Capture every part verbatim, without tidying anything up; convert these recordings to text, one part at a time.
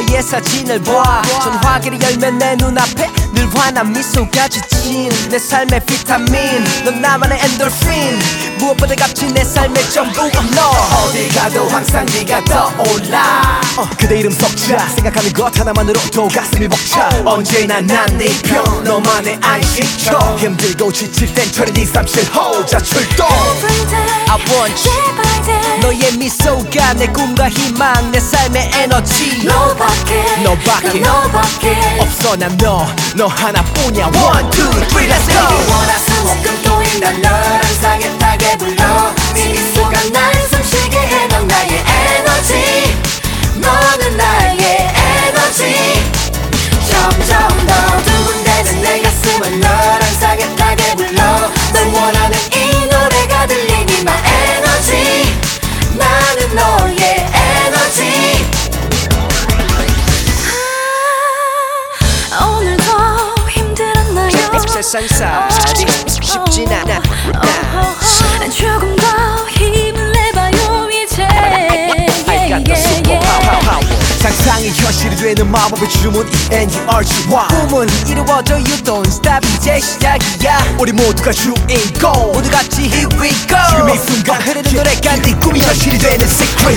너의 사진을 봐. 전화기를 열면 내 눈앞에 늘 환한 미소가 지친 내 삶의 비타민. 넌 나만의 엔돌핀. 무엇보다 값진 내 삶의 전부가 너. 어디 가도 항상 네가 떠올라. 어, 그대 이름 석자 생각하는 것 하나만으로도 가슴이 벅차. 언제나 난 네 편 너만의 안식처. 힘들고 지칠 땐 이삼칠 호자 출동. I want you. 너의 미소가 내 꿈과 희망 내 삶의 에너지. 너밖에 너밖에 너밖에 없어 난 너 너 하나뿐이야. One, two, three, let's go. 월화수목금토일 난 널 항상 애타게 불러. 네 미소가 날 숨쉬게 해. 넌 나의 에너지. 너는 나의 에너지. 점점 더 두근대는 내 가슴은 널 항상 애타게 불러. 널 원하는 이 노래가 들리니 my energy. 나는 너의 에너지. 아, 오늘도 힘들었나요? 세상살이 쉽진 않아. 조금 더 힘을 내봐요 이제. I got the super power. 상상이 현실이 되는 마법의 주문 이 엔 이 알 지 와이. 꿈은 이루어져 you don't stop 이제 시작이야. 우리 모두가 주인공 모두 같이 here we go. 지금 이 순간 흐르는 노래가 네 꿈이 현실이 되는 secret.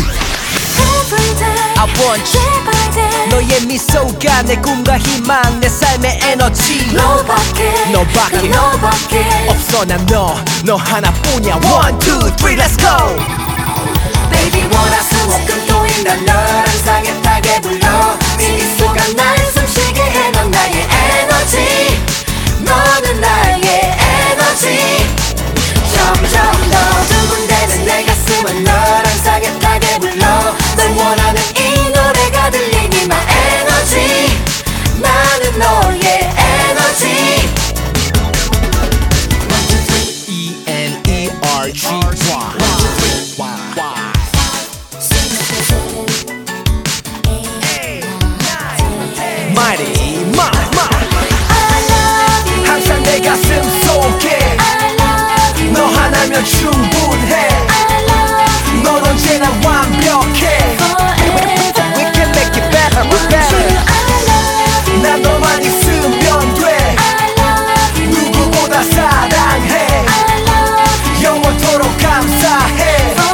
I want you. 너의 미소가 내 꿈과 희망 내 삶의 에너지. 너밖에 너밖에 너밖에 없어 난 너 너 하나뿐이야. One, two, three, let's go. Baby 월화수목금토일 난 널 항상 애타게 불러. 네 미소가 날 숨쉬게 해. 넌 나의 에너지. 너는 나의 에너지. 점점 더 두근대는 내 가슴은 널 항상 애타게 불러. 널 원하는 이 노래가 들리니 my energy. 나는 너의 에너지. E N E R G Y. Mighty Ma Ma. 항상 내 가슴 속에 너 하나면 충분해. 넌 언제나 완벽해. We can make it better, better. 난 너만 있으면 돼. 누구보다 사랑해. 영원토록 감사해.